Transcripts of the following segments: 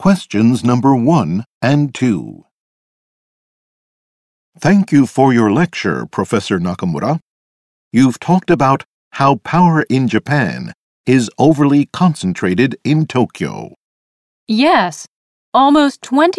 Questions number 1 and 2. Thank you for your lecture, Professor Nakamura. You've talked about how power in Japan is overly concentrated in Tokyo. Yes, almost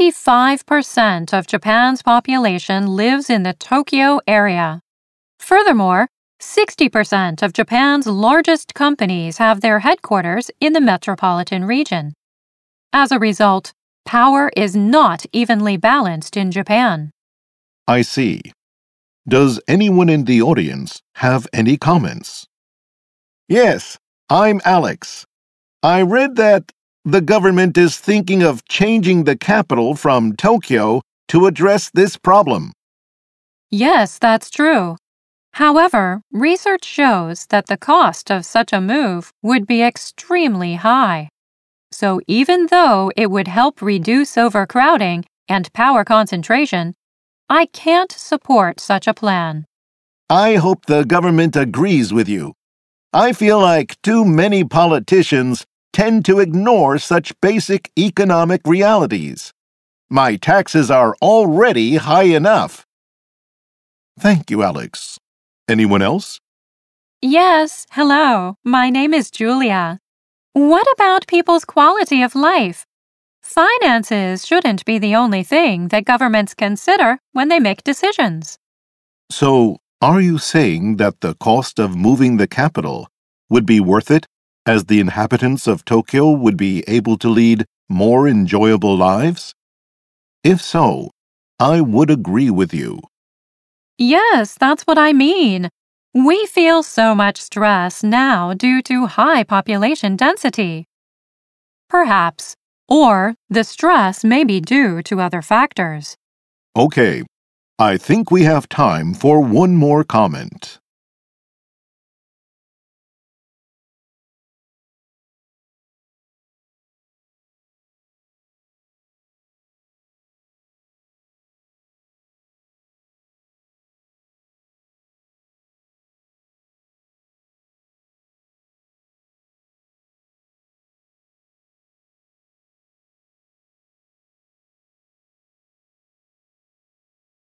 25% of Japan's population lives in the Tokyo area. Furthermore, 60% of Japan's largest companies have their headquarters in the metropolitan region. As a result, power is not evenly balanced in Japan. I see. Does anyone in the audience have any comments? Yes, I'm Alex. I read that the government is thinking of changing the capital from Tokyo to address this problem. Yes, that's true. However, research shows that the cost of such a move would be extremely high. So even though it would help reduce overcrowding and power concentration, I can't support such a plan. I hope the government agrees with you. I feel like too many politicians tend to ignore such basic economic realities. My taxes are already high enough. Thank you, Alex. Anyone else? Yes, hello. My name is Julia. What about people's quality of life? Finances shouldn't be the only thing that governments consider when they make decisions. So, are you saying that the cost of moving the capital would be worth it, as the inhabitants of Tokyo would be able to lead more enjoyable lives? If so, I would agree with you. Yes, that's what I mean. We feel so much stress now due to high population density. Perhaps, or the stress may be due to other factors. Okay, I think we have time for one more comment.